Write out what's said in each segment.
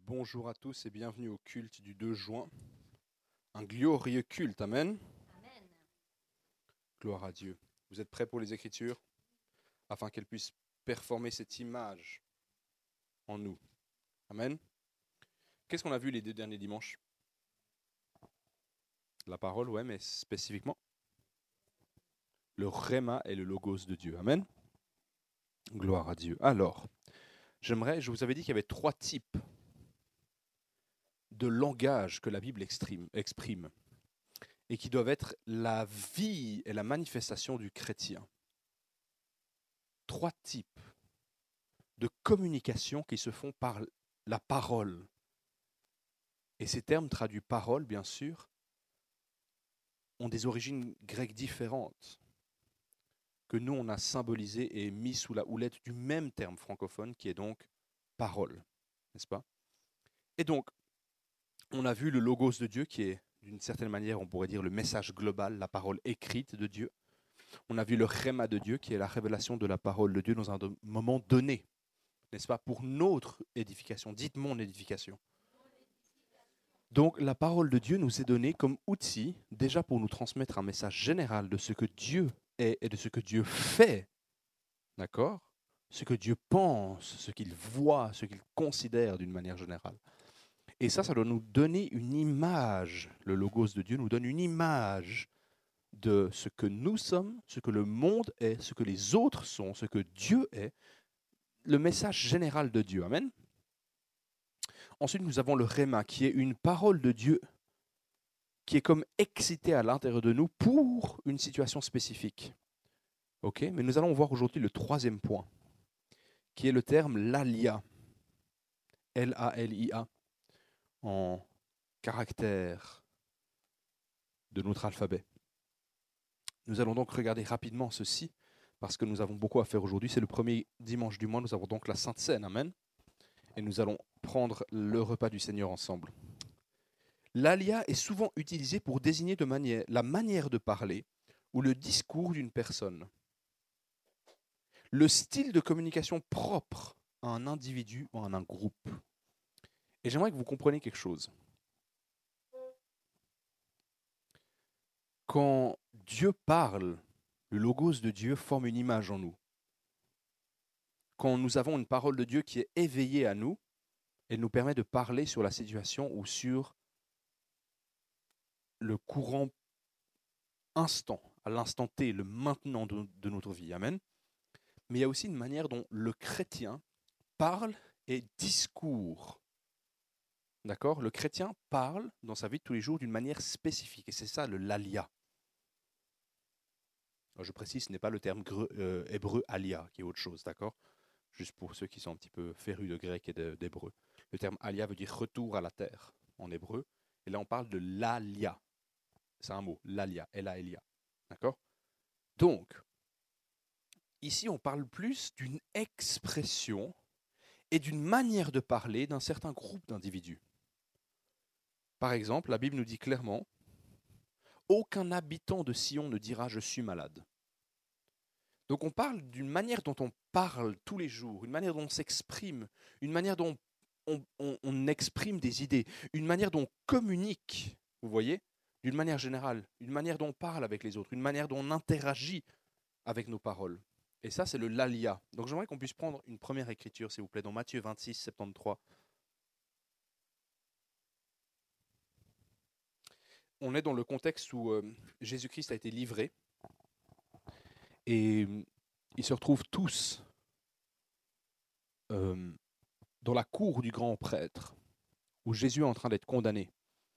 Bonjour à tous et bienvenue au culte du 2 juin. Un glorieux culte, amen. Amen. Gloire à Dieu. Vous êtes prêts pour les Écritures afin qu'elles puissent performer cette image en nous. Amen. Qu'est-ce qu'on a vu les 2 derniers dimanches? La parole, ouais, mais spécifiquement le rhéma et le logos de Dieu. Amen. Gloire à Dieu. Alors, je vous avais dit qu'il y avait 3 types de langage que la Bible exprime et qui doivent être la vie et la manifestation du chrétien. 3 types de communication qui se font par la parole. Et ces termes traduits parole, bien sûr, ont des origines grecques différentes que nous, on a symbolisées et mis sous la houlette du même terme francophone qui est donc parole, n'est-ce pas? Et donc, on a vu le logos de Dieu qui est, d'une certaine manière, on pourrait dire le message global, la parole écrite de Dieu. On a vu le rhéma de Dieu qui est la révélation de la parole de Dieu dans un moment donné, n'est-ce pas, pour notre édification. Dites mon édification. Donc la parole de Dieu nous est donnée comme outil, déjà pour nous transmettre un message général de ce que Dieu est et de ce que Dieu fait, d'accord? Ce que Dieu pense, ce qu'il voit, ce qu'il considère d'une manière générale. Et ça doit nous donner une image. Le logos de Dieu nous donne une image de ce que nous sommes, ce que le monde est, ce que les autres sont, ce que Dieu est, le message général de Dieu. Amen. Ensuite, nous avons le rhéma, qui est une parole de Dieu qui est comme excitée à l'intérieur de nous pour une situation spécifique. Ok, mais nous allons voir aujourd'hui le 3e point, qui est le terme lalia, L-A-L-I-A, en caractère de notre alphabet. Nous allons donc regarder rapidement ceci, parce que nous avons beaucoup à faire aujourd'hui. C'est le premier dimanche du mois, nous avons donc la Sainte Seine, amen. Et nous allons prendre le repas du Seigneur ensemble. L'alia est souvent utilisé pour désigner la manière de parler ou le discours d'une personne. Le style de communication propre à un individu ou à un groupe. Et j'aimerais que vous compreniez quelque chose. Quand Dieu parle, le logos de Dieu forme une image en nous. Quand nous avons une parole de Dieu qui est éveillée à nous, elle nous permet de parler sur la situation ou sur le courant instant, à l'instant T, le maintenant de notre vie. Amen. Mais il y a aussi une manière dont le chrétien parle et discours. D'accord? Le chrétien parle dans sa vie de tous les jours d'une manière spécifique. Et c'est ça le lalia. Alors, je précise, ce n'est pas le terme hébreu alia, qui est autre chose, d'accord? Juste pour ceux qui sont un petit peu férus de grec et d'hébreu. Le terme alia veut dire retour à la terre en hébreu. Et là, on parle de l'alia. C'est un mot, l'alia, L-A-L-I-A. D'accord? Donc, ici, on parle plus d'une expression et d'une manière de parler d'un certain groupe d'individus. Par exemple, la Bible nous dit clairement « Aucun habitant de Sion ne dira « Je suis malade ». Donc on parle d'une manière dont on parle tous les jours, une manière dont on s'exprime, une manière dont on exprime des idées, une manière dont on communique, vous voyez, d'une manière générale, une manière dont on parle avec les autres, une manière dont on interagit avec nos paroles. Et ça, c'est le lalia. Donc j'aimerais qu'on puisse prendre une première écriture, s'il vous plaît, dans Matthieu 26, 73. On est dans le contexte où Jésus-Christ a été livré et ils se retrouvent tous dans la cour du grand prêtre où Jésus est en train d'être condamné.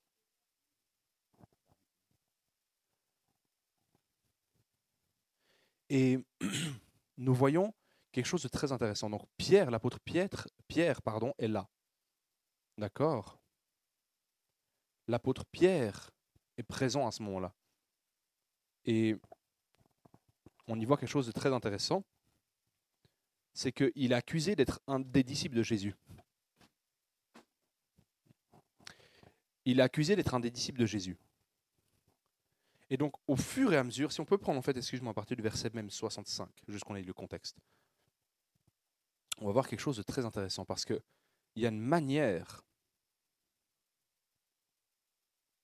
Et nous voyons quelque chose de très intéressant. Donc Pierre, l'apôtre Pierre, est là. D'accord? L'apôtre Pierre est présent à ce moment-là. Et on y voit quelque chose de très intéressant. C'est qu'il est accusé d'être un des disciples de Jésus. Il est accusé d'être un des disciples de Jésus. Et donc, au fur et à mesure, si on peut prendre, en fait, excuse-moi, à partir du verset même 65, juste qu'on ait le contexte, on va voir quelque chose de très intéressant, parce qu'il y a une manière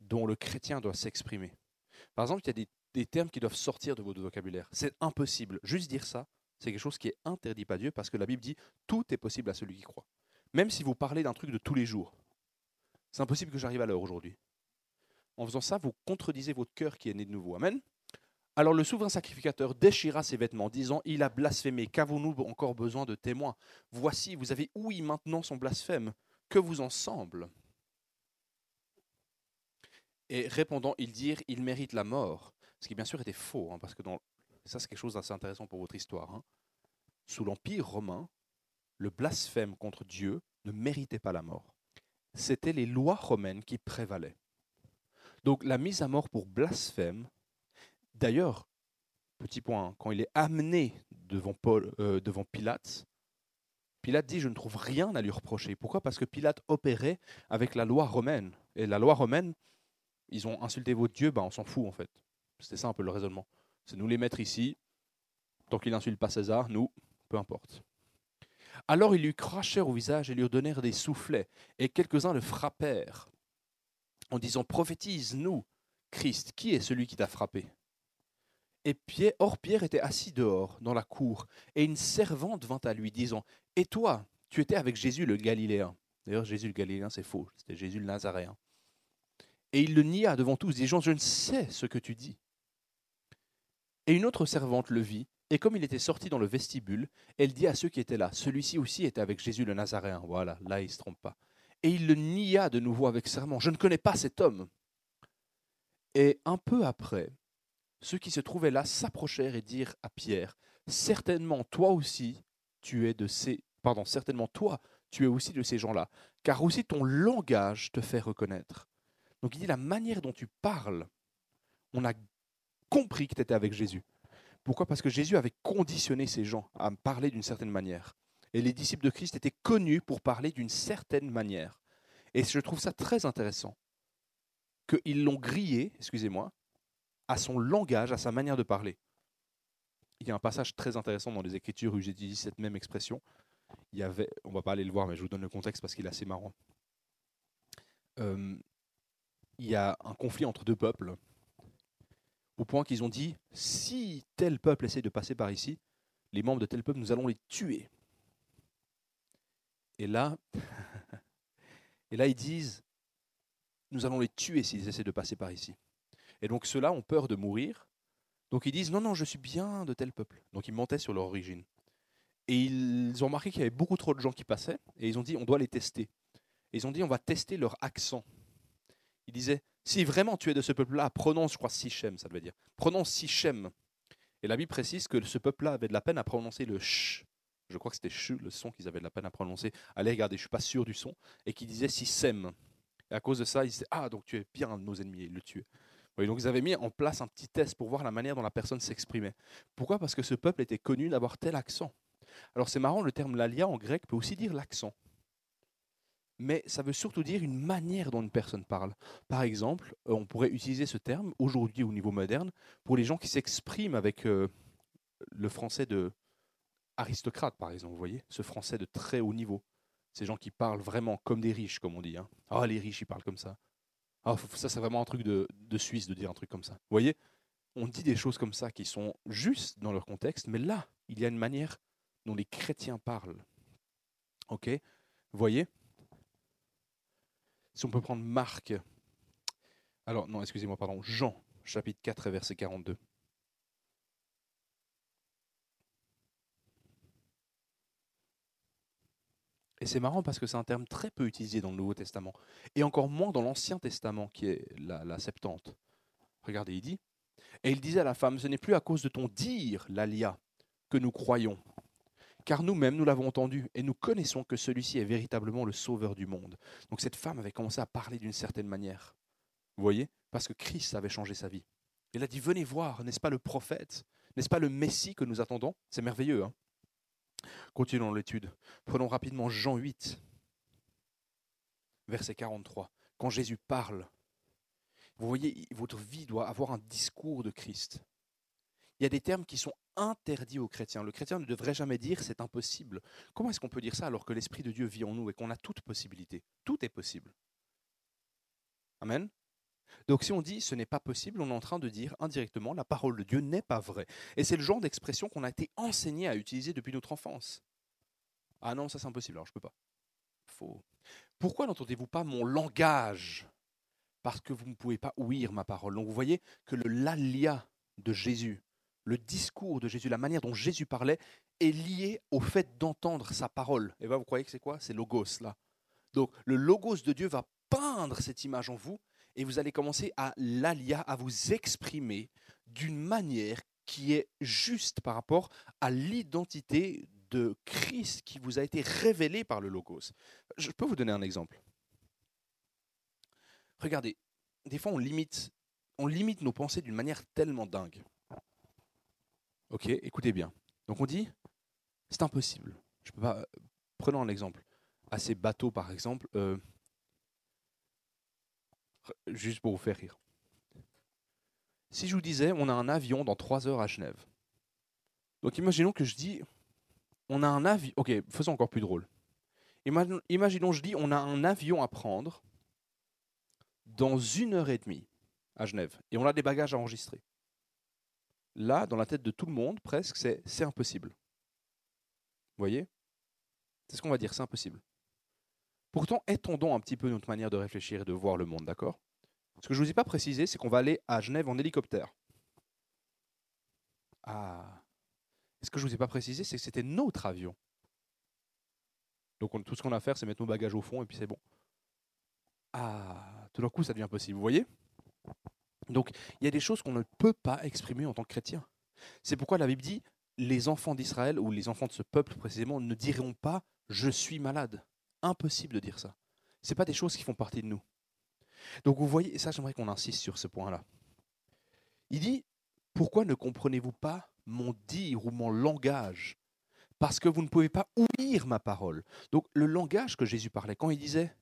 dont le chrétien doit s'exprimer. Par exemple, il y a des termes qui doivent sortir de votre vocabulaire. C'est impossible. Juste dire ça, c'est quelque chose qui est interdit par Dieu parce que la Bible dit tout est possible à celui qui croit. Même si vous parlez d'un truc de tous les jours, c'est impossible que j'arrive à l'heure aujourd'hui. En faisant ça, vous contredisez votre cœur qui est né de nouveau. Amen. Alors le souverain sacrificateur déchira ses vêtements, disant « Il a blasphémé, qu'avons-nous encore besoin de témoins? Voici, vous avez ouï maintenant son blasphème. Que vous en semble ?» Et répondant, ils dirent « Il mérite la mort », ce qui bien sûr était faux, parce que ça c'est quelque chose d'assez intéressant pour votre histoire. Sous l'Empire romain, le blasphème contre Dieu ne méritait pas la mort. C'était les lois romaines qui prévalaient. Donc la mise à mort pour blasphème, d'ailleurs, petit point, quand il est amené devant Pilate, Pilate dit « Je ne trouve rien à lui reprocher ». Pourquoi ? Parce que Pilate opérait avec la loi romaine. Et la loi romaine, ils ont insulté votre Dieu, on s'en fout en fait. C'était ça un peu le raisonnement. C'est nous les mettre ici, tant qu'il n'insulte pas César, nous, peu importe. Alors ils lui crachèrent au visage et lui donnèrent des soufflets, et quelques-uns le frappèrent, en disant « Prophétise, nous, Christ, qui est celui qui t'a frappé ?» Et Pierre était assis dehors, dans la cour, et une servante vint à lui, disant « Et toi, tu étais avec Jésus le Galiléen. » D'ailleurs, Jésus le Galiléen, c'est faux, c'était Jésus le Nazaréen. Et il le nia devant tous, disant « Je ne sais ce que tu dis. » Et une autre servante le vit, et comme il était sorti dans le vestibule, elle dit à ceux qui étaient là, celui-ci aussi était avec Jésus le Nazaréen. Voilà, là il ne se trompe pas. Et il le nia de nouveau avec serment, je ne connais pas cet homme. Et un peu après, ceux qui se trouvaient là s'approchèrent et dirent à Pierre, certainement toi aussi, tu es aussi de ces gens-là, car aussi ton langage te fait reconnaître. Donc il dit, la manière dont tu parles, on a compris que tu étais avec Jésus. Pourquoi ? Parce que Jésus avait conditionné ces gens à parler d'une certaine manière. Et les disciples de Christ étaient connus pour parler d'une certaine manière. Et je trouve ça très intéressant qu'ils l'ont grillé, à son langage, à sa manière de parler. Il y a un passage très intéressant dans les Écritures où j'utilise cette même expression. On ne va pas aller le voir, mais je vous donne le contexte parce qu'il est assez marrant. Il y a un conflit entre deux peuples, au point qu'ils ont dit, si tel peuple essaie de passer par ici, les membres de tel peuple, nous allons les tuer. Et là, ils disent, nous allons les tuer s'ils essaient de passer par ici. Et donc ceux-là ont peur de mourir. Donc ils disent, non, je suis bien de tel peuple. Donc ils mentaient sur leur origine. Et ils ont remarqué qu'il y avait beaucoup trop de gens qui passaient. Et ils ont dit, on doit les tester. Et ils ont dit, on va tester leur accent. Ils disaient, si vraiment tu es de ce peuple-là, prononce, je crois, Sichem, ça veut dire. Prononce Sichem. Et la Bible précise que ce peuple-là avait de la peine à prononcer le ch. Je crois que c'était ch, le son qu'ils avaient de la peine à prononcer. Allez, regardez, je ne suis pas sûr du son. Et qui disait Sichem. Et à cause de ça, ils disaient, ah, donc tu es bien un de nos ennemis. Et ils le tuaient. Oui, donc ils avaient mis en place un petit test pour voir la manière dont la personne s'exprimait. Pourquoi ? Parce que ce peuple était connu d'avoir tel accent. Alors c'est marrant, le terme lalia en grec peut aussi dire l'accent. Mais ça veut surtout dire une manière dont une personne parle. Par exemple, on pourrait utiliser ce terme aujourd'hui au niveau moderne pour les gens qui s'expriment avec le français de aristocrate, par exemple, vous voyez, ce français de très haut niveau. Ces gens qui parlent vraiment comme des riches, comme on dit. Ah, les riches, ils parlent comme ça. Ah, ça, c'est vraiment un truc de Suisse de dire un truc comme ça. Vous voyez, on dit des choses comme ça qui sont justes dans leur contexte, mais là, il y a une manière dont les chrétiens parlent. Ok ? Vous voyez ? Si on peut prendre Marc. Alors, non, excusez-moi, pardon. Jean, chapitre 4, verset 42. Et c'est marrant parce que c'est un terme très peu utilisé dans le Nouveau Testament. Et encore moins dans l'Ancien Testament, qui est la Septante. Regardez, il dit, et il disait à la femme, ce n'est plus à cause de ton dire, l'Alia, que nous croyons. Car nous-mêmes, nous l'avons entendu, et nous connaissons que celui-ci est véritablement le sauveur du monde. Donc cette femme avait commencé à parler d'une certaine manière. Vous voyez ? Parce que Christ avait changé sa vie. Il a dit, venez voir, n'est-ce pas le prophète ? N'est-ce pas le Messie que nous attendons ? C'est merveilleux, Continuons l'étude. Prenons rapidement Jean 8, verset 43. Quand Jésus parle, vous voyez, votre vie doit avoir un discours de Christ. Il y a des termes qui sont interdits aux chrétiens. Le chrétien ne devrait jamais dire « c'est impossible ». Comment est-ce qu'on peut dire ça alors que l'Esprit de Dieu vit en nous et qu'on a toute possibilité ? Tout est possible. Amen. Donc si on dit ce n'est pas possible, on est en train de dire indirectement la parole de Dieu n'est pas vraie. Et c'est le genre d'expression qu'on a été enseigné à utiliser depuis notre enfance. Ah non, ça c'est impossible, alors je ne peux pas. Faux. Pourquoi n'entendez-vous pas mon langage? Parce que vous ne pouvez pas ouïr ma parole. Donc vous voyez que le lalia de Jésus, le discours de Jésus, la manière dont Jésus parlait, est lié au fait d'entendre sa parole. Et bien vous croyez que c'est quoi? C'est logos là. Donc le logos de Dieu va peindre cette image en vous et vous allez commencer à l'alia, à vous exprimer d'une manière qui est juste par rapport à l'identité de Christ qui vous a été révélée par le logos. Je peux vous donner un exemple. Regardez, des fois on limite nos pensées d'une manière tellement dingue. Ok, écoutez bien. Donc on dit, c'est impossible. Je peux pas. Prenons un exemple. À ces bateaux, par exemple, juste pour vous faire rire. Si je vous disais, on a un avion dans 3 heures à Genève. Donc imaginons que je dis, on a un avion. Ok, faisons encore plus drôle. Imaginons, je dis, on a un avion à prendre dans 1 heure et demie à Genève. Et on a des bagages à enregistrer. Là, dans la tête de tout le monde, presque, c'est impossible. Vous voyez? C'est ce qu'on va dire, c'est impossible. Pourtant, étendons un petit peu notre manière de réfléchir et de voir le monde, d'accord? Ce que je ne vous ai pas précisé, c'est qu'on va aller à Genève en hélicoptère. Ah. Ce que je ne vous ai pas précisé, c'est que c'était notre avion. Donc tout ce qu'on a à faire, c'est mettre nos bagages au fond et puis c'est bon. Ah, tout d'un coup, ça devient possible, vous voyez? Donc, il y a des choses qu'on ne peut pas exprimer en tant que chrétien. C'est pourquoi la Bible dit, les enfants d'Israël, ou les enfants de ce peuple précisément, ne diront pas « je suis malade ». Impossible de dire ça. Ce n'est pas des choses qui font partie de nous. Donc vous voyez, et ça j'aimerais qu'on insiste sur ce point-là. Il dit, pourquoi ne comprenez-vous pas mon dire ou mon langage? Parce que vous ne pouvez pas ouïr ma parole. Donc le langage que Jésus parlait, quand il disait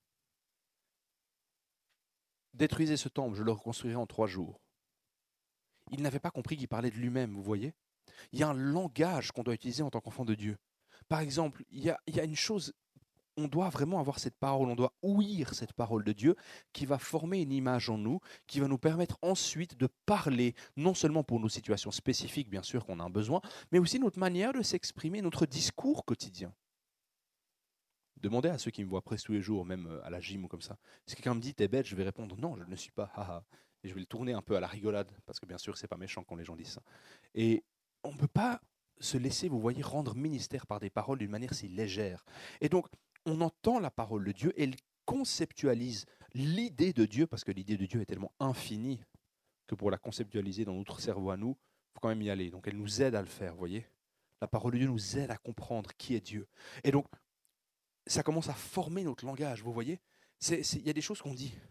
« détruisez ce temple, je le reconstruirai en 3 jours », il n'avait pas compris qu'il parlait de lui-même, vous voyez? Il y a un langage qu'on doit utiliser en tant qu'enfant de Dieu. Par exemple, il y a une chose, on doit vraiment avoir cette parole, on doit ouïr cette parole de Dieu qui va former une image en nous, qui va nous permettre ensuite de parler, non seulement pour nos situations spécifiques, bien sûr qu'on a un besoin, mais aussi notre manière de s'exprimer, notre discours quotidien. Demandez à ceux qui me voient presque tous les jours, même à la gym ou comme ça. Si quelqu'un me dit « t'es bête », je vais répondre « non, je ne le suis pas, haha ». Et je vais le tourner un peu à la rigolade, parce que bien sûr, c'est pas méchant quand les gens disent ça. Et on ne peut pas se laisser, vous voyez, rendre ministère par des paroles d'une manière si légère. Et donc, on entend la parole de Dieu et elle conceptualise l'idée de Dieu, parce que l'idée de Dieu est tellement infinie que pour la conceptualiser dans notre cerveau à nous, il faut quand même y aller. Donc elle nous aide à le faire, vous voyez. La parole de Dieu nous aide à comprendre qui est Dieu. Et donc, ça commence à former notre langage, vous voyez. Il y a des choses qu'on dit.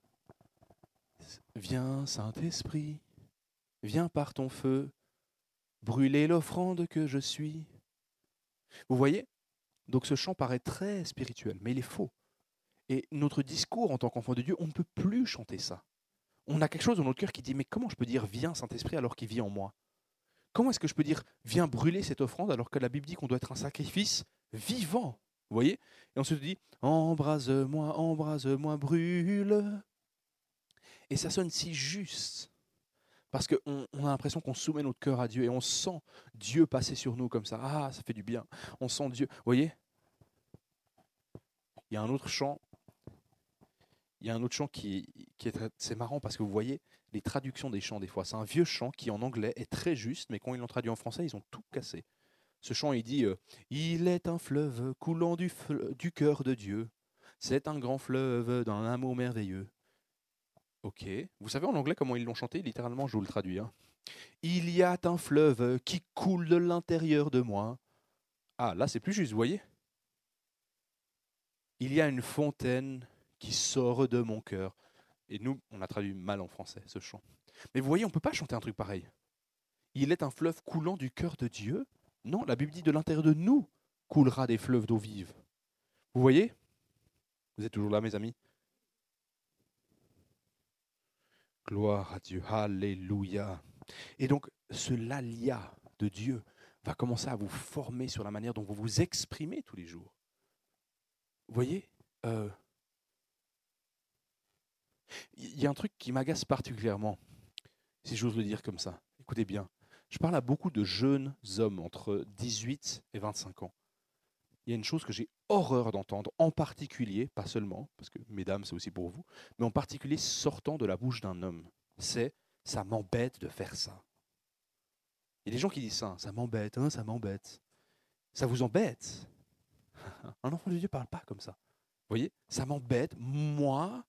Viens, Saint-Esprit, viens par ton feu, brûler l'offrande que je suis. Vous voyez? Donc ce chant paraît très spirituel, mais il est faux. Et notre discours en tant qu'enfant de Dieu, on ne peut plus chanter ça. On a quelque chose dans notre cœur qui dit, mais comment je peux dire viens Saint-Esprit alors qu'il vit en moi? Comment est-ce que je peux dire viens brûler cette offrande alors que la Bible dit qu'on doit être un sacrifice vivant? Vous voyez? Et ensuite on dit embrase-moi, brûle. Et ça sonne si juste. Parce qu'on a l'impression qu'on soumet notre cœur à Dieu et on sent Dieu passer sur nous comme ça. Ah, ça fait du bien. On sent Dieu. Vous voyez? Il y a un autre chant. Il y a un autre chant c'est marrant parce que vous voyez les traductions des chants des fois. C'est un vieux chant qui en anglais est très juste, mais quand ils l'ont traduit en français, ils ont tout cassé. Ce chant, il dit il est un fleuve coulant du cœur de Dieu. C'est un grand fleuve d'un amour merveilleux. Ok. Vous savez en anglais comment ils l'ont chanté? Littéralement, je vous le traduis. Hein. Il y a un fleuve qui coule de l'intérieur de moi. Ah, là, c'est plus juste, vous voyez? Il y a une fontaine qui sort de mon cœur. Et nous, on a traduit mal en français ce chant. Mais vous voyez, on ne peut pas chanter un truc pareil. Il est un fleuve coulant du cœur de Dieu. Non, la Bible dit de l'intérieur de nous coulera des fleuves d'eau vive. Vous voyez? Vous êtes toujours là, mes amis? Gloire à Dieu. Alléluia. Et donc, ce lalia de Dieu va commencer à vous former sur la manière dont vous vous exprimez tous les jours. Vous voyez? Il y a un truc qui m'agace particulièrement, si j'ose le dire comme ça. Écoutez bien, je parle à beaucoup de jeunes hommes entre 18 et 25 ans. Il y a une chose que j'ai horreur d'entendre, en particulier, pas seulement, parce que mesdames, c'est aussi pour vous, mais en particulier sortant de la bouche d'un homme. C'est « ça m'embête de faire ça ». Il y a des gens qui disent ça, « ça m'embête, hein, ça m'embête ». Ça vous embête? Un enfant de Dieu ne parle pas comme ça. Vous voyez, ça m'embête, moi,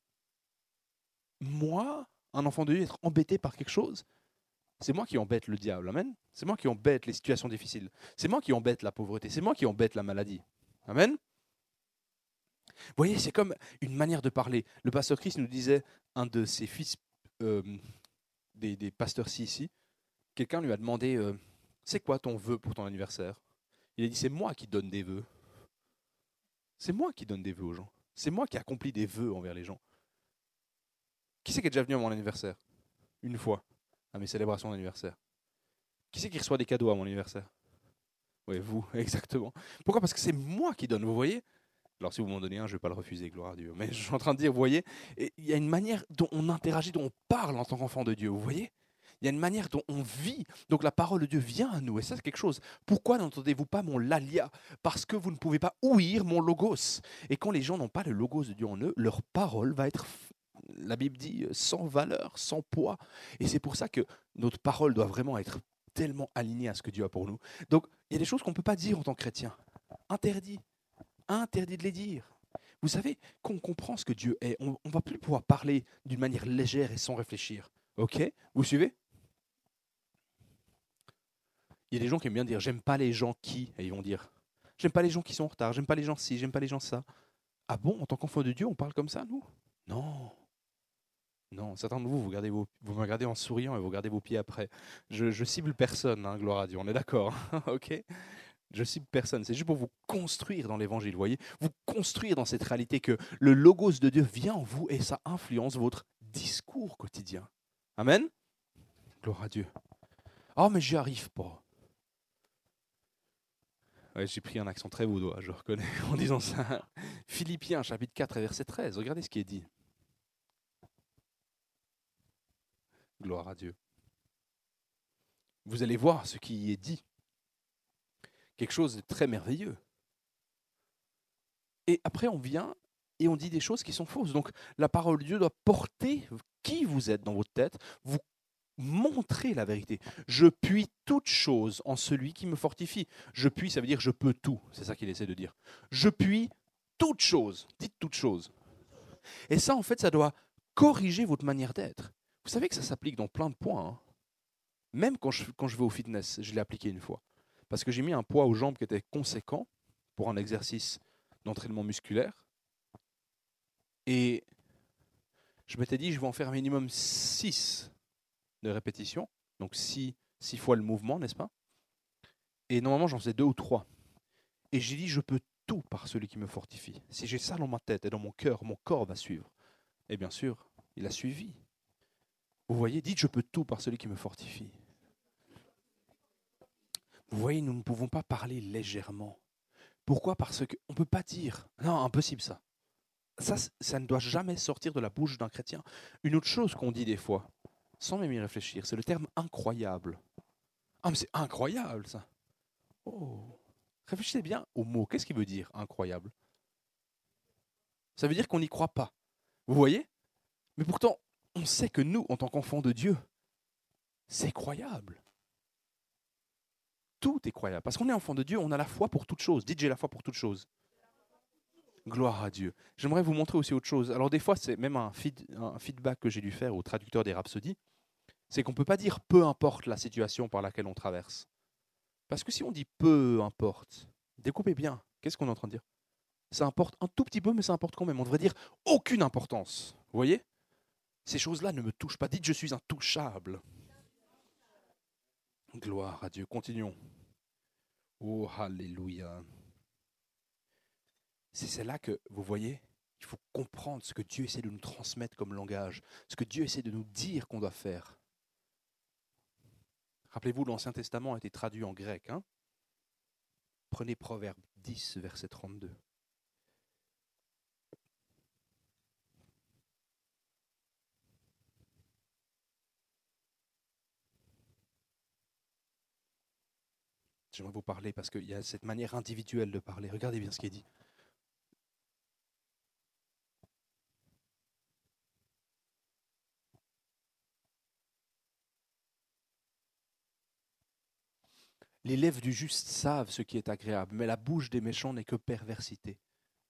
un enfant de Dieu, être embêté par quelque chose. C'est moi qui embête le diable, amen. C'est moi qui embête les situations difficiles. C'est moi qui embête la pauvreté. C'est moi qui embête la maladie. Amen. Vous voyez, c'est comme une manière de parler. Le pasteur Christ nous disait, un de ses fils, des pasteurs-ci ici, quelqu'un lui a demandé, c'est quoi ton vœu pour ton anniversaire? Il a dit, c'est moi qui donne des vœux. C'est moi qui donne des vœux aux gens. C'est moi qui accomplis des vœux envers les gens. Qui c'est qui est déjà venu à mon anniversaire? Une fois, à mes célébrations d'anniversaire. Qui c'est qui reçoit des cadeaux à mon anniversaire? Oui, vous, exactement. Pourquoi? Parce que c'est moi qui donne, vous voyez? Alors si vous m'en donnez un, je ne vais pas le refuser, gloire à Dieu. Mais je suis en train de dire, vous voyez, il y a une manière dont on interagit, dont on parle en tant qu'enfant de Dieu, vous voyez? Il y a une manière dont on vit. Donc la parole de Dieu vient à nous, et ça c'est quelque chose. Pourquoi n'entendez-vous pas mon lalia? Parce que vous ne pouvez pas ouïr mon logos. Et quand les gens n'ont pas le logos de Dieu en eux, leur parole va être, la Bible dit, sans valeur, sans poids. Et c'est pour ça que notre parole doit vraiment être tellement alignée à ce que Dieu a pour nous. Donc il y a des choses qu'on ne peut pas dire en tant que chrétien. Interdit. Interdit de les dire. Vous savez, quand on comprend ce que Dieu est, on ne va plus pouvoir parler d'une manière légère et sans réfléchir. Ok? Vous suivez? Il y a des gens qui aiment bien dire j'aime pas les gens qui, et ils vont dire j'aime pas les gens qui sont en retard, j'aime pas les gens ci, j'aime pas les gens ça. Ah bon, en tant qu'enfant de Dieu, on parle comme ça, nous? Non. Non, certains de vous, vous me regardez en souriant et vous regardez vos pieds après. Je cible personne, hein, gloire à Dieu, on est d'accord, ok? Je cible personne, c'est juste pour vous construire dans l'évangile, vous voyez? Vous construire dans cette réalité que le logos de Dieu vient en vous et ça influence votre discours quotidien. Amen? Gloire à Dieu. Oh, mais j'y arrive pas. Ouais, j'ai pris un accent très vaudois, je reconnais, en disant ça. Philippiens, chapitre 4, verset 13, regardez ce qui est dit. Gloire à Dieu. Vous allez voir ce qui y est dit. Quelque chose de très merveilleux. Et après, on vient et on dit des choses qui sont fausses. Donc, la parole de Dieu doit porter qui vous êtes dans votre tête, vous montrer la vérité. Je puis toute chose en celui qui me fortifie. Je puis, ça veut dire je peux tout. C'est ça qu'il essaie de dire. Je puis toute chose. Dites toute chose. Et ça, en fait, ça doit corriger votre manière d'être. Vous savez que ça s'applique dans plein de points. Hein. Même quand je vais au fitness, je l'ai appliqué une fois. Parce que j'ai mis un poids aux jambes qui était conséquent pour un exercice d'entraînement musculaire. Et je m'étais dit, je vais en faire un minimum 6 de répétitions. Donc 6 fois le mouvement, n'est-ce pas? Et normalement, j'en faisais 2 ou 3. Et j'ai dit, je peux tout par celui qui me fortifie. Si j'ai ça dans ma tête et dans mon corps va suivre. Et bien sûr, il a suivi. Vous voyez, dites, je peux tout par celui qui me fortifie. Vous voyez, nous ne pouvons pas parler légèrement. Pourquoi? Parce qu'on ne peut pas dire, non, impossible ça. Ça ne doit jamais sortir de la bouche d'un chrétien. Une autre chose qu'on dit des fois, sans même y réfléchir, c'est le terme incroyable. Ah, mais c'est incroyable ça. Oh. Réfléchissez bien au mot. Qu'est-ce qu'il veut dire incroyable? Ça veut dire qu'on n'y croit pas. Vous voyez? Mais pourtant, on sait que nous, en tant qu'enfants de Dieu, c'est croyable. Tout est croyable. Parce qu'on est enfant de Dieu, on a la foi pour toute chose. Dites, j'ai la foi pour toute chose. Gloire à Dieu. J'aimerais vous montrer aussi autre chose. Alors des fois, c'est même un feedback que j'ai dû faire au traducteur des Rhapsodies, c'est qu'on ne peut pas dire peu importe la situation par laquelle on traverse. Parce que si on dit peu importe, découpez bien, qu'est-ce qu'on est en train de dire? Ça importe un tout petit peu, mais ça importe quand même. On devrait dire aucune importance. Vous voyez? Ces choses-là ne me touchent pas. Dites, je suis intouchable. Gloire à Dieu. Continuons. Oh, alléluia. C'est là que, vous voyez, il faut comprendre ce que Dieu essaie de nous transmettre comme langage, ce que Dieu essaie de nous dire qu'on doit faire. Rappelez-vous, l'Ancien Testament a été traduit en grec. Hein? Prenez Proverbe 10, verset 32. J'aimerais vous parler parce qu'il y a cette manière individuelle de parler. Regardez bien ce qui est dit. Les lèvres du juste savent ce qui est agréable, mais la bouche des méchants n'est que perversité.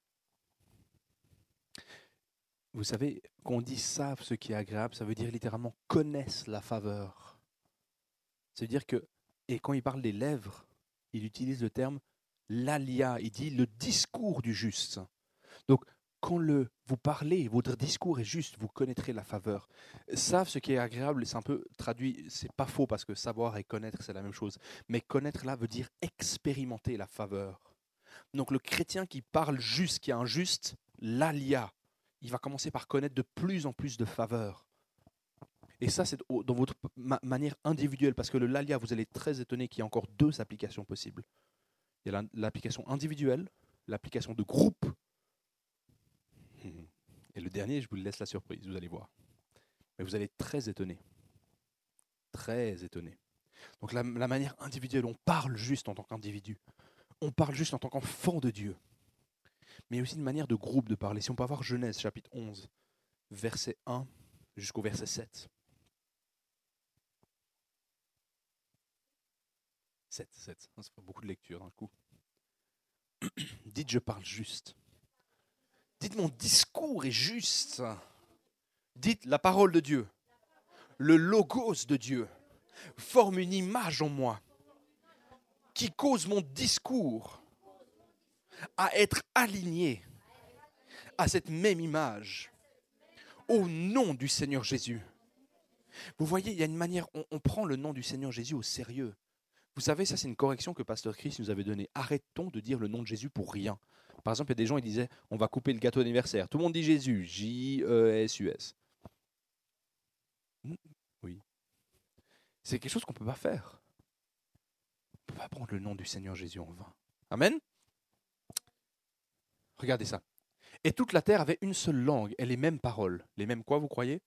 Vous savez, qu'on dit savent ce qui est agréable, ça veut dire littéralement connaissent la faveur. Ça veut dire que, et quand il parle des lèvres, il utilise le terme l'alia, il dit le discours du juste. Donc, quand vous parlez, votre discours est juste, vous connaîtrez la faveur. Savent ce qui est agréable, c'est un peu traduit, c'est pas faux parce que savoir et connaître, c'est la même chose. Mais connaître là veut dire expérimenter la faveur. Donc le chrétien qui parle juste, qui est un juste, l'alia, il va commencer par connaître de plus en plus de faveur. Et ça, c'est dans votre manière individuelle, parce que le l'alia, vous allez être très étonné qu'il y a encore deux applications possibles. Il y a l'application individuelle, l'application de groupe. Et le dernier, je vous laisse la surprise, vous allez voir. Mais vous allez être très étonné. Très étonné. Donc la manière individuelle, on parle juste en tant qu'individu. On parle juste en tant qu'enfant de Dieu. Mais il y a aussi une manière de groupe de parler. Si on peut avoir Genèse chapitre 11, verset 1 jusqu'au verset 7. 7. Ça fait beaucoup de lecture d'un coup. Dites, je parle juste. Dites, mon discours est juste. Dites, la parole de Dieu, le logos de Dieu, forme une image en moi qui cause mon discours à être aligné à cette même image au nom du Seigneur Jésus. Vous voyez, il y a une manière, on prend le nom du Seigneur Jésus au sérieux. Vous savez, ça c'est une correction que Pasteur Chris nous avait donnée. Arrêtons de dire le nom de Jésus pour rien. Par exemple, il y a des gens qui disaient, on va couper le gâteau d'anniversaire. Tout le monde dit Jésus, J-E-S-U-S. Oui. C'est quelque chose qu'on ne peut pas faire. On ne peut pas prendre le nom du Seigneur Jésus en vain. Amen. Regardez ça. Et toute la terre avait une seule langue et les mêmes paroles. Les mêmes quoi, vous croyez?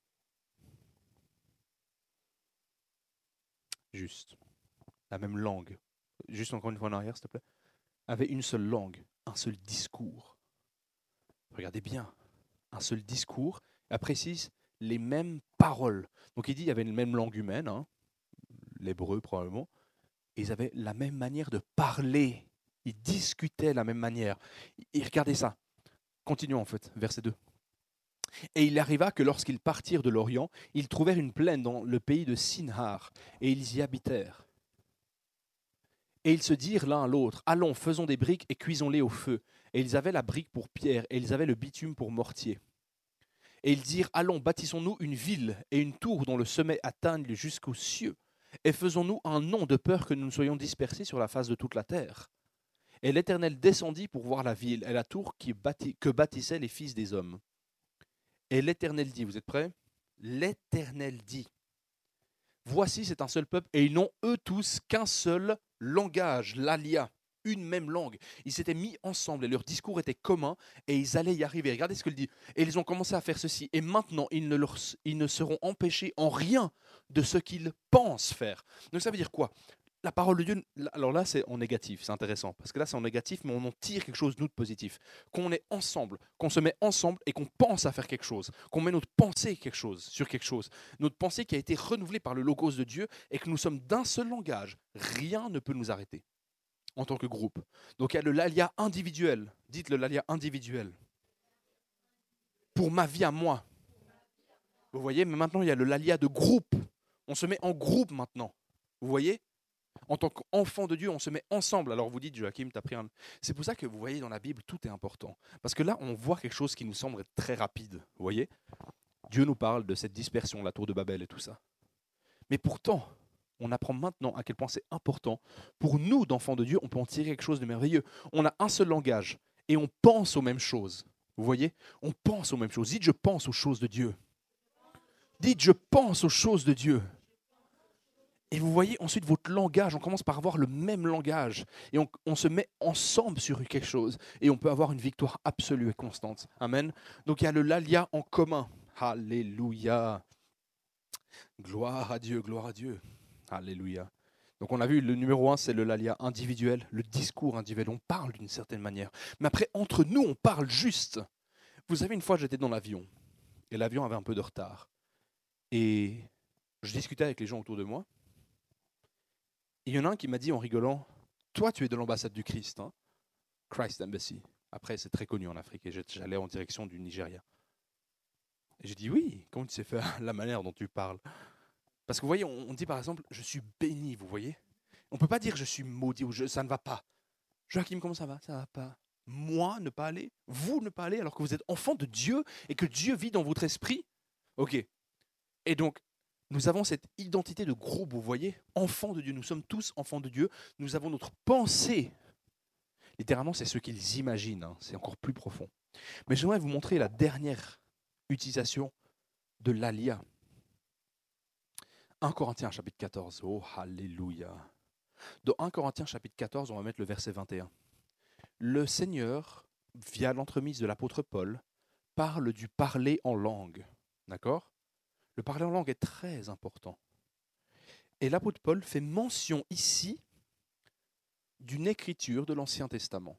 Juste. La même langue. Juste encore une fois en arrière, s'il te plaît. Avait une seule langue, un seul discours. Regardez bien. Un seul discours. Elle précise les mêmes paroles. Donc il dit qu'il y avait une même langue humaine, hein, l'hébreu probablement, et ils avaient la même manière de parler. Ils discutaient de la même manière. Et regardez ça. Continuons en fait, verset 2. Et il arriva que lorsqu'ils partirent de l'Orient, ils trouvèrent une plaine dans le pays de Sinhar, et ils y habitèrent. Et ils se dirent l'un à l'autre, allons, faisons des briques et cuisons-les au feu. Et ils avaient la brique pour pierre, et ils avaient le bitume pour mortier. Et ils dirent, allons, bâtissons-nous une ville et une tour dont le sommet atteigne jusqu'aux cieux, et faisons-nous un nom de peur que nous ne soyons dispersés sur la face de toute la terre. Et l'Éternel descendit pour voir la ville et la tour que bâtissaient les fils des hommes. Et l'Éternel dit, vous êtes prêts? L'Éternel dit, voici c'est un seul peuple, et ils n'ont eux tous qu'un seul langage, l'alia, une même langue. Ils s'étaient mis ensemble et leur discours était commun et ils allaient y arriver. Regardez ce qu'il dit. Et ils ont commencé à faire ceci. Et maintenant, ils ne seront empêchés en rien de ce qu'ils pensent faire. Donc ça veut dire quoi? La parole de Dieu, alors là c'est en négatif, c'est intéressant, parce que là c'est en négatif, mais on en tire quelque chose nous de positif. Qu'on est ensemble, qu'on se met ensemble et qu'on pense à faire quelque chose, qu'on met notre pensée sur quelque chose, notre pensée qui a été renouvelée par le logos de Dieu et que nous sommes d'un seul langage. Rien ne peut nous arrêter en tant que groupe. Donc il y a le l'alia individuel, dites le l'alia individuel, pour ma vie à moi. Vous voyez, mais maintenant il y a le l'alia de groupe, on se met en groupe maintenant, vous voyez? En tant qu'enfant de Dieu, on se met ensemble. Alors vous dites, Joachim, tu as pris un... C'est pour ça que vous voyez dans la Bible, tout est important. Parce que là, on voit quelque chose qui nous semble être très rapide. Vous voyez? Dieu nous parle de cette dispersion, la tour de Babel et tout ça. Mais pourtant, on apprend maintenant à quel point c'est important. Pour nous, d'enfants de Dieu, on peut en tirer quelque chose de merveilleux. On a un seul langage et on pense aux mêmes choses. Vous voyez? On pense aux mêmes choses. Dites, je pense aux choses de Dieu. Dites, je pense aux choses de Dieu. Et vous voyez ensuite votre langage, on commence par avoir le même langage et on se met ensemble sur quelque chose et on peut avoir une victoire absolue et constante. Amen. Donc il y a le l'alia en commun. Alléluia. Gloire à Dieu, gloire à Dieu. Alléluia. Donc on a vu, le numéro 1, c'est le lalia individuel, le discours individuel, on parle d'une certaine manière. Mais après, entre nous, on parle juste. Vous savez, une fois, j'étais dans l'avion, et l'avion avait un peu de retard. Et je discutais avec les gens autour de moi, et il y en a un qui m'a dit en rigolant, « Toi, tu es de l'ambassade du Christ, hein, Christ Embassy. » Après, c'est très connu en Afrique, et j'allais en direction du Nigeria. Et j'ai dit, « Oui, comment tu sais faire la manière dont tu parles ?» Parce que vous voyez, on dit par exemple, je suis béni, vous voyez. On ne peut pas dire je suis maudit ou ça ne va pas. Joachim, comment ça va? Ça ne va pas. Moi, ne pas aller, vous ne pas aller, alors que vous êtes enfant de Dieu et que Dieu vit dans votre esprit. Ok. Et donc, nous avons cette identité de groupe, vous voyez, enfants de Dieu. Nous sommes tous enfants de Dieu. Nous avons notre pensée. Littéralement, c'est ce qu'ils imaginent. Hein. C'est encore plus profond. Mais j'aimerais vous montrer la dernière utilisation de l'alia. 1 Corinthiens chapitre 14. Oh, alléluia. Dans 1 Corinthiens chapitre 14, on va mettre le verset 21. Le Seigneur, via l'entremise de l'apôtre Paul, parle du parler en langue. D'accord? Le parler en langue est très important. Et l'apôtre Paul fait mention ici d'une écriture de l'Ancien Testament.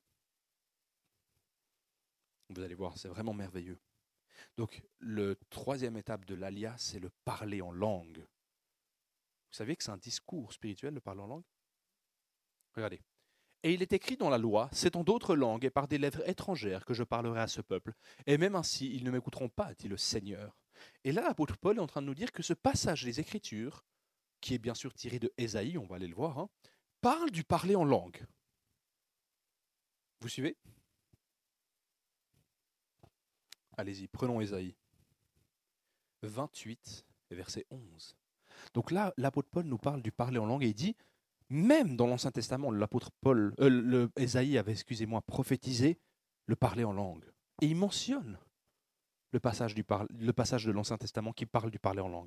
Vous allez voir, c'est vraiment merveilleux. Donc, la troisième étape de l'alia, c'est le parler en langue. Vous savez que c'est un discours spirituel, le parler en langue? Regardez. Et il est écrit dans la loi, c'est en d'autres langues et par des lèvres étrangères que je parlerai à ce peuple. Et même ainsi, ils ne m'écouteront pas, dit le Seigneur. Et là, l'apôtre Paul est en train de nous dire que ce passage des Écritures, qui est bien sûr tiré de Ésaïe, on va aller le voir, hein, parle du parler en langue. Vous suivez? Allez-y, prenons Ésaïe 28, verset 11. Donc là, l'apôtre Paul nous parle du parler en langue et il dit, même dans l'Ancien Testament, l'apôtre Paul, Ésaïe avait, prophétisé le parler en langue. Et il mentionne le passage de l'Ancien Testament qui parle du parler en langue.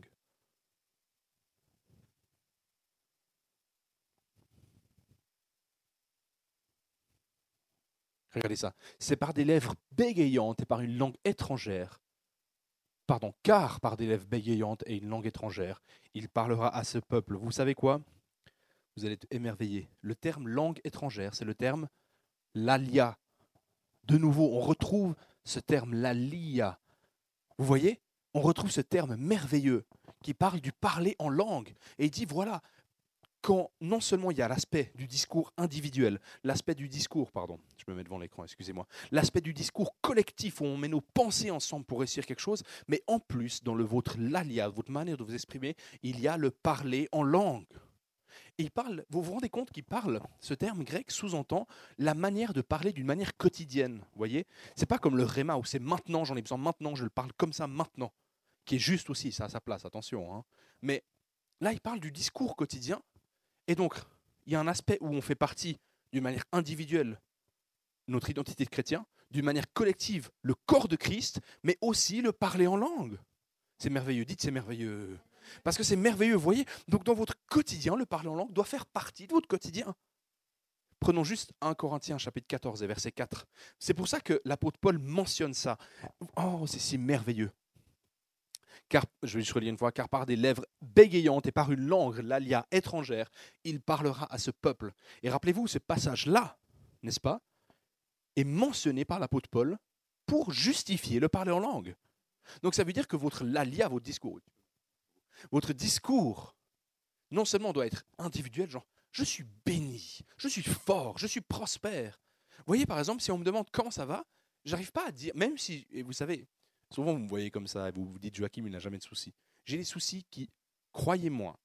Regardez ça. C'est par des lèvres bégayantes et par une langue étrangère. Pardon, car par des lèvres bégayantes et une langue étrangère, il parlera à ce peuple. Vous savez quoi? Vous allez être émerveillés. Le terme langue étrangère, c'est le terme l'alia. De nouveau, on retrouve ce terme l'alia. Vous voyez? On retrouve ce terme merveilleux qui parle du parler en langue. Et il dit, voilà, quand non seulement il y a l'aspect du discours individuel, l'aspect du discours, pardon, je me mets devant l'écran, excusez-moi, l'aspect du discours collectif où on met nos pensées ensemble pour réussir quelque chose, mais en plus, dans votre l'alia, votre manière de vous exprimer, il y a le parler en langue. Et il parle, vous vous rendez compte qu'il parle, ce terme grec sous-entend la manière de parler d'une manière quotidienne, vous voyez? C'est pas comme le réma où c'est maintenant, j'en ai besoin maintenant, je le parle comme ça maintenant, qui est juste aussi, ça a sa place, attention. Hein. Mais là, il parle du discours quotidien. Et donc, il y a un aspect où on fait partie d'une manière individuelle, notre identité de chrétien, d'une manière collective, le corps de Christ, mais aussi le parler en langue. C'est merveilleux, dites c'est merveilleux. Parce que c'est merveilleux, vous voyez. Donc dans votre quotidien, le parler en langue doit faire partie de votre quotidien. Prenons juste 1 Corinthiens chapitre 14 et verset 4. C'est pour ça que l'apôtre Paul mentionne ça. Oh, c'est si merveilleux. Car, je vais juste relire une fois, car par des lèvres bégayantes et par une langue, l'alia étrangère, il parlera à ce peuple. Et rappelez-vous, ce passage-là, n'est-ce pas, est mentionné par l'apôtre Paul pour justifier le parler en langue. Donc ça veut dire que votre l'alia, votre discours, non seulement doit être individuel, genre je suis béni, je suis fort, je suis prospère. Vous voyez, par exemple, si on me demande comment ça va, j'arrive pas à dire, même si, et vous savez, souvent vous me voyez comme ça, vous vous dites Joachim, il n'a jamais de soucis. J'ai des soucis qui, croyez-moi,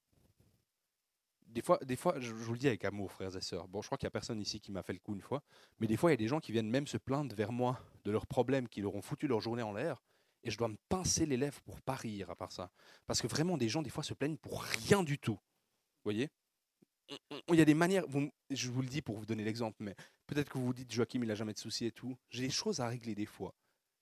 des fois, je vous le dis avec amour, frères et sœurs. Bon, je crois qu'il n'y a personne ici qui m'a fait le coup une fois, mais des fois, il y a des gens qui viennent même se plaindre vers moi de leurs problèmes qui leur ont foutu leur journée en l'air. Et je dois me pincer les lèvres pour pas rire à part ça. Parce que vraiment, des gens, des fois, se plaignent pour rien du tout. Vous voyez? Il y a des manières, je vous le dis pour vous donner l'exemple, mais peut-être que vous vous dites, Joachim, il n'a jamais de soucis et tout. J'ai des choses à régler des fois.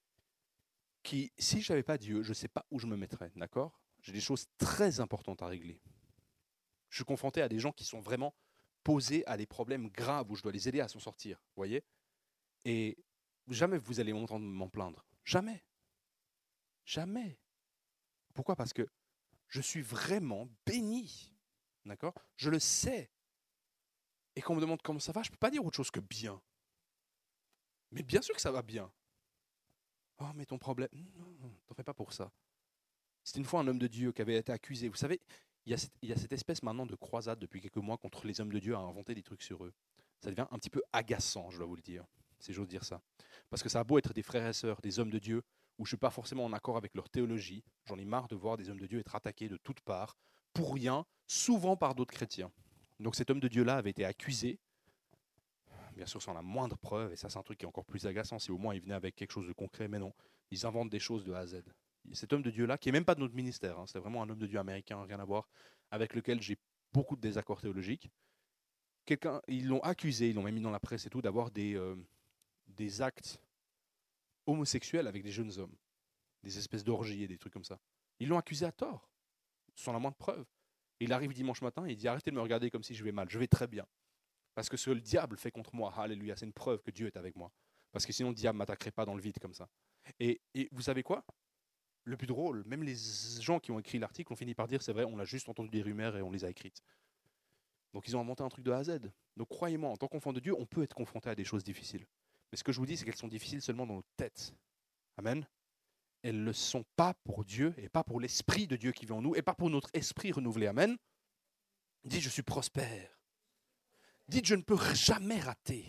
Qui, si je n'avais pas Dieu, je ne sais pas où je me mettrais, d'accord? J'ai des choses très importantes à régler. Je suis confronté à des gens qui sont vraiment posés à des problèmes graves où je dois les aider à s'en sortir, vous voyez? Et jamais vous allez m'entendre m'en plaindre. Jamais. Jamais. Pourquoi? Parce que je suis vraiment béni. D'accord? Je le sais. et qu'on me demande comment ça va, je ne peux pas dire autre chose que bien. Mais bien sûr que ça va bien. Oh, mais ton problème, non, t'en fais pas pour ça. C'était une fois un homme de Dieu qui avait été accusé. Vous savez, il y a cette espèce maintenant de croisade depuis quelques mois contre les hommes de Dieu à inventer des trucs sur eux. Ça devient un petit peu agaçant, je dois vous le dire, si j'ose dire ça. Parce que ça a beau être des frères et sœurs, des hommes de Dieu, où je ne suis pas forcément en accord avec leur théologie, j'en ai marre de voir des hommes de Dieu être attaqués de toutes parts, pour rien, souvent par d'autres chrétiens. Donc cet homme de Dieu-là avait été accusé, bien sûr sans la moindre preuve, et ça c'est un truc qui est encore plus agaçant, si au moins il venait avec quelque chose de concret, mais non, ils inventent des choses de A à Z. Cet homme de Dieu-là, qui n'est même pas de notre ministère, hein, c'est vraiment un homme de Dieu américain, rien à voir, avec lequel j'ai beaucoup de désaccords théologiques. Ils l'ont accusé, ils l'ont même mis dans la presse et tout, d'avoir des actes homosexuels avec des jeunes hommes, des espèces d'orgies et des trucs comme ça. Ils l'ont accusé à tort, sans la moindre preuve. Il arrive dimanche matin et il dit arrêtez de me regarder comme si je vais mal, je vais très bien. Parce que ce que le diable fait contre moi, alléluia, c'est une preuve que Dieu est avec moi. Parce que sinon le diable ne m'attaquerait pas dans le vide comme ça. Et vous savez quoi? Le plus drôle, même les gens qui ont écrit l'article ont fini par dire c'est vrai, on a juste entendu des rumeurs et on les a écrites. Donc ils ont inventé un truc de A à Z. Donc croyez-moi, en tant qu'enfant de Dieu, on peut être confronté à des choses difficiles. Mais ce que je vous dis, c'est qu'elles sont difficiles seulement dans notre tête. Amen. Elles ne le sont pas pour Dieu et pas pour l'Esprit de Dieu qui vit en nous et pas pour notre esprit renouvelé. Amen. Dites, je suis prospère. Dites, je ne peux jamais rater.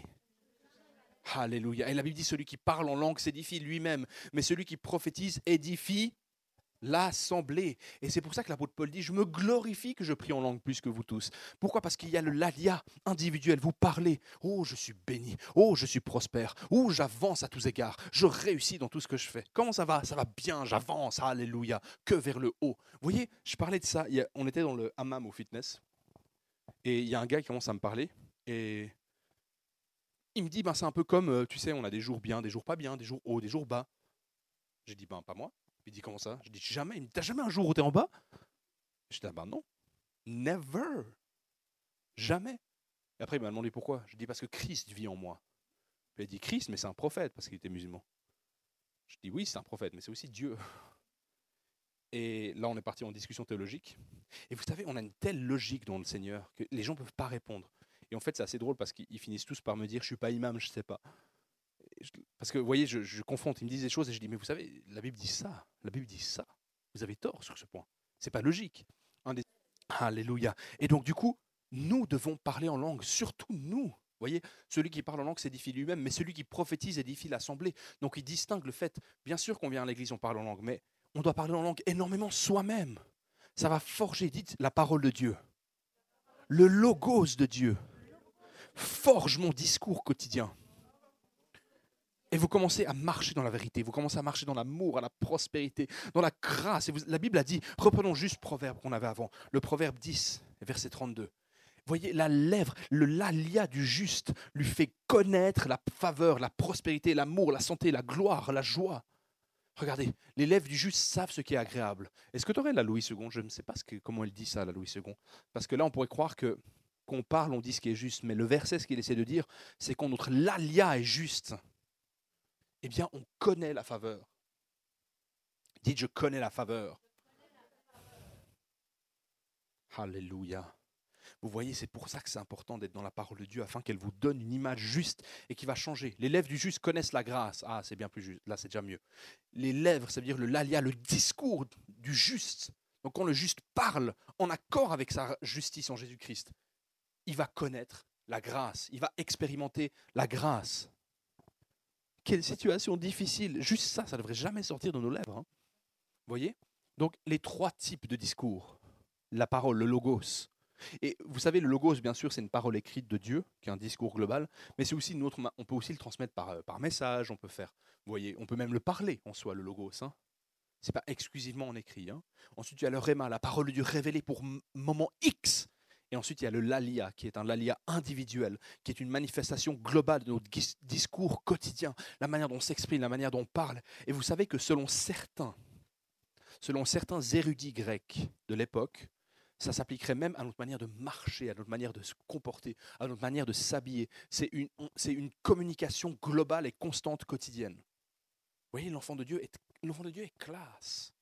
Alléluia. Et la Bible dit, celui qui parle en langue s'édifie lui-même, mais celui qui prophétise édifie l'assemblée. Et c'est pour ça que l'apôtre Paul dit, je me glorifie que je prie en langue plus que vous tous. Pourquoi? Parce qu'il y a le l'alia individuel. Vous parlez, oh je suis béni, oh je suis prospère, oh j'avance à tous égards, je réussis dans tout ce que je fais. Comment ça va? Ça va bien, j'avance, alléluia, que vers le haut. Vous voyez, je parlais de ça, on était dans le hammam au fitness, et il y a un gars qui commence à me parler, et il me dit, ben, c'est un peu comme, tu sais, on a des jours bien, des jours pas bien, des jours hauts, des jours bas. J'ai dit, ben pas moi. Il dit, comment ça? Je dis, jamais. Il me dit, t'as jamais un jour où t'es en bas? Je dis, ah ben non. Never. Jamais. Et après, il m'a demandé pourquoi. Je dis, parce que Christ vit en moi. Puis il a dit, Christ, mais c'est un prophète, parce qu'il était musulman. Je dis, oui, c'est un prophète, mais c'est aussi Dieu. Et là, on est parti en discussion théologique. Et vous savez, on a une telle logique dans le Seigneur que les gens ne peuvent pas répondre. Et en fait, c'est assez drôle parce qu'ils finissent tous par me dire, je ne suis pas imam, je ne sais pas. Parce que, vous voyez, je confronte, ils me disent des choses et je dis, mais vous savez, la Bible dit ça, la Bible dit ça. Vous avez tort sur ce point. C'est pas logique. Alléluia. Et donc, du coup, nous devons parler en langue, surtout nous. Vous voyez, celui qui parle en langue s'édifie lui-même, mais celui qui prophétise édifie l'assemblée. Donc, il distingue le fait, bien sûr qu'on vient à l'église, on parle en langue, mais on doit parler en langue énormément soi-même. Ça va forger, dites, la parole de Dieu. Le logos de Dieu forge mon discours quotidien. Et vous commencez à marcher dans la vérité, vous commencez à marcher dans l'amour, à la prospérité, dans la grâce. Et la Bible a dit, reprenons juste le proverbe qu'on avait avant, le proverbe 10, verset 32. Voyez, la lèvre, le l'alia du juste lui fait connaître la faveur, la prospérité, l'amour, la santé, la gloire, la joie. Regardez, les lèvres du juste savent ce qui est agréable. Est-ce que tu aurais la Louis II? Je ne sais pas comment elle dit ça, la Louis II. Parce que là, on pourrait croire qu'on parle, on dit ce qui est juste. Mais le verset, ce qu'il essaie de dire, c'est qu'on notre l'alia est juste. Eh bien, on connaît la faveur. Dites, je connais la faveur. Alléluia. Vous voyez, c'est pour ça que c'est important d'être dans la parole de Dieu, afin qu'elle vous donne une image juste et qui va changer. Les lèvres du juste connaissent la grâce. Ah, c'est bien plus juste. Là, c'est déjà mieux. Les lèvres, ça veut dire le l'alia, le discours du juste. Donc, quand le juste parle en accord avec sa justice en Jésus-Christ, il va connaître la grâce. Il va expérimenter la grâce. Quelle situation difficile. Juste ça, ça ne devrait jamais sortir de nos lèvres. Hein. Vous voyez? Donc, les trois types de discours. La parole, le logos. Et vous savez, le logos, bien sûr, c'est une parole écrite de Dieu, qui est un discours global, mais c'est aussi on peut aussi le transmettre par message, on peut faire, vous voyez, on peut même le parler en soi, le logos. Hein. Ce n'est pas exclusivement en écrit. Hein. Ensuite, il y a le réma, la parole de Dieu révélée pour moment X. Et ensuite, il y a le lalia, qui est un lalia individuel, qui est une manifestation globale de notre discours quotidien, la manière dont on s'exprime, la manière dont on parle. Et vous savez que selon certains érudits grecs de l'époque, ça s'appliquerait même à notre manière de marcher, à notre manière de se comporter, à notre manière de s'habiller. C'est une communication globale et constante quotidienne. Vous voyez, l'enfant de Dieu est classe.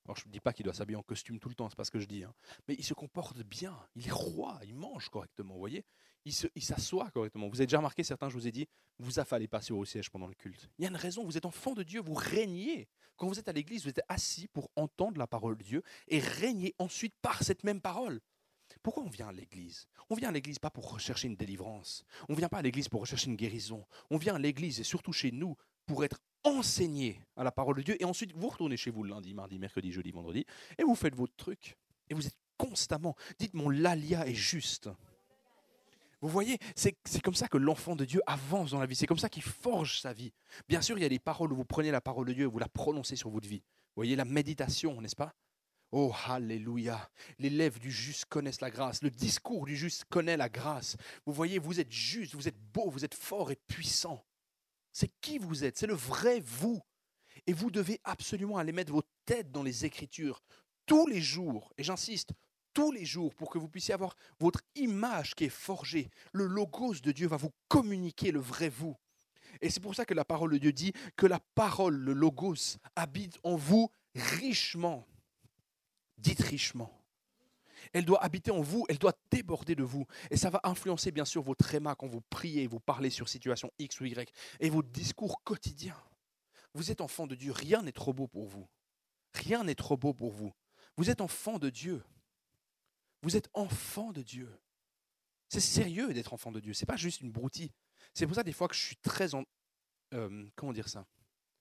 Alors, je ne dis pas qu'il doit s'habiller en costume tout le temps, c'est pas ce que je dis. Hein. Mais il se comporte bien, il est roi, il mange correctement, vous voyez. Il s'assoit correctement. Vous avez déjà remarqué, certains, je vous ai dit, vous affalez pas sur vos sièges pendant le culte. Il y a une raison, vous êtes enfant de Dieu, vous régnez. Quand vous êtes à l'église, vous êtes assis pour entendre la parole de Dieu et régner ensuite par cette même parole. Pourquoi on vient à l'église? On vient à l'église pas pour rechercher une délivrance. On ne vient pas à l'église pour rechercher une guérison. On vient à l'église, et surtout chez nous, pour être enseigné à la parole de Dieu. Et ensuite, vous retournez chez vous le lundi, mardi, mercredi, jeudi, vendredi, et vous faites votre truc. Et vous êtes constamment. Dites, mon lalia est juste. Vous voyez, c'est comme ça que l'enfant de Dieu avance dans la vie. C'est comme ça qu'il forge sa vie. Bien sûr, il y a des paroles où vous prenez la parole de Dieu et vous la prononcez sur votre vie. Vous voyez, la méditation, n'est-ce pas? Oh, alléluia. Les lèvres du juste connaissent la grâce. Le discours du juste connaît la grâce. Vous voyez, vous êtes juste, vous êtes beau, vous êtes fort et puissant. C'est qui vous êtes, c'est le vrai vous. Et vous devez absolument aller mettre vos têtes dans les Écritures tous les jours. Et j'insiste, tous les jours, pour que vous puissiez avoir votre image qui est forgée. Le logos de Dieu va vous communiquer le vrai vous. Et c'est pour ça que la parole de Dieu dit que la parole, le logos, habite en vous richement. Dites richement. Elle doit habiter en vous, elle doit déborder de vous. Et ça va influencer bien sûr votre tréma quand vous priez, vous parlez sur situation X ou Y, et votre discours quotidien. Vous êtes enfant de Dieu, rien n'est trop beau pour vous. Rien n'est trop beau pour vous. Vous êtes enfant de Dieu. Vous êtes enfant de Dieu. C'est sérieux d'être enfant de Dieu, ce n'est pas juste une broutille. C'est pour ça des fois que je suis très comment dire ça?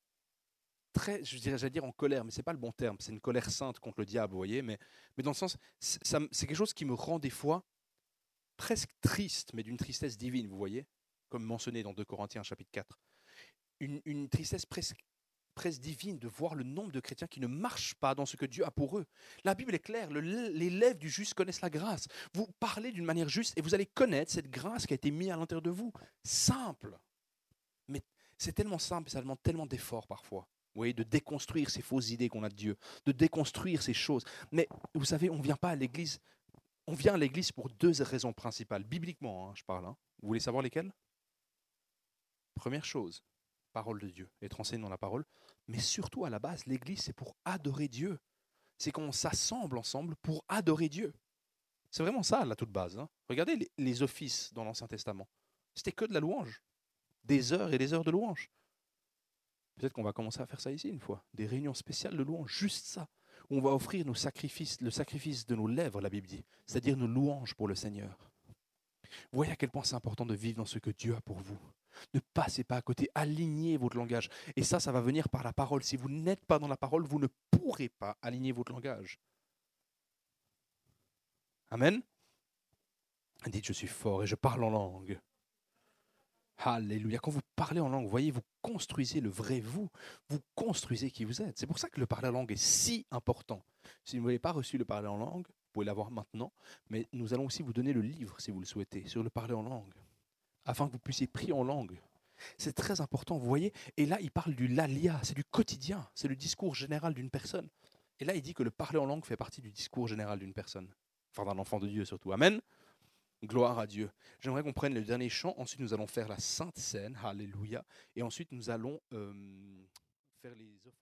J'allais dire en colère, mais ce n'est pas le bon terme, c'est une colère sainte contre le diable, vous voyez, mais dans le sens, c'est quelque chose qui me rend des fois presque triste, mais d'une tristesse divine, vous voyez, comme mentionné dans 2 Corinthiens chapitre 4. Une tristesse presque divine de voir le nombre de chrétiens qui ne marchent pas dans ce que Dieu a pour eux. La Bible est claire, les lèvres du juste connaissent la grâce. Vous parlez d'une manière juste et vous allez connaître cette grâce qui a été mise à l'intérieur de vous. Simple, mais c'est tellement simple et ça demande tellement d'efforts parfois. Vous voyez, de déconstruire ces fausses idées qu'on a de Dieu, de déconstruire ces choses. Mais vous savez, on ne vient pas à l'église. On vient à l'église pour 2 raisons principales. Bibliquement, je parle. Vous voulez savoir lesquelles? Première chose, parole de Dieu, être enseigné dans la parole. Mais surtout, à la base, l'église, c'est pour adorer Dieu. C'est qu'on s'assemble ensemble pour adorer Dieu. C'est vraiment ça, la toute base. Regardez les offices dans l'Ancien Testament. C'était que de la louange. Des heures et des heures de louange. Peut-être qu'on va commencer à faire ça ici une fois. Des réunions spéciales de louange, juste ça. Où on va offrir nos sacrifices, le sacrifice de nos lèvres, la Bible dit. C'est-à-dire nos louanges pour le Seigneur. Vous voyez à quel point c'est important de vivre dans ce que Dieu a pour vous. Ne passez pas à côté, alignez votre langage. Et ça va venir par la parole. Si vous n'êtes pas dans la parole, vous ne pourrez pas aligner votre langage. Amen. Dites, je suis fort et je parle en langue. Alléluia. Quand vous parlez en langue, vous voyez, vous construisez le vrai vous. Vous construisez qui vous êtes. C'est pour ça que le parler en langue est si important. Si vous n'avez pas reçu le parler en langue, vous pouvez l'avoir maintenant, mais nous allons aussi vous donner le livre, si vous le souhaitez, sur le parler en langue, afin que vous puissiez prier en langue. C'est très important, vous voyez. Et là, il parle du lalia, c'est du quotidien, c'est le discours général d'une personne. Et là, il dit que le parler en langue fait partie du discours général d'une personne. Enfin, d'un enfant de Dieu surtout. Amen. Gloire à Dieu. J'aimerais qu'on prenne le dernier chant. Ensuite, nous allons faire la Sainte Seine. Alléluia. Et ensuite, nous allons faire les offrandes.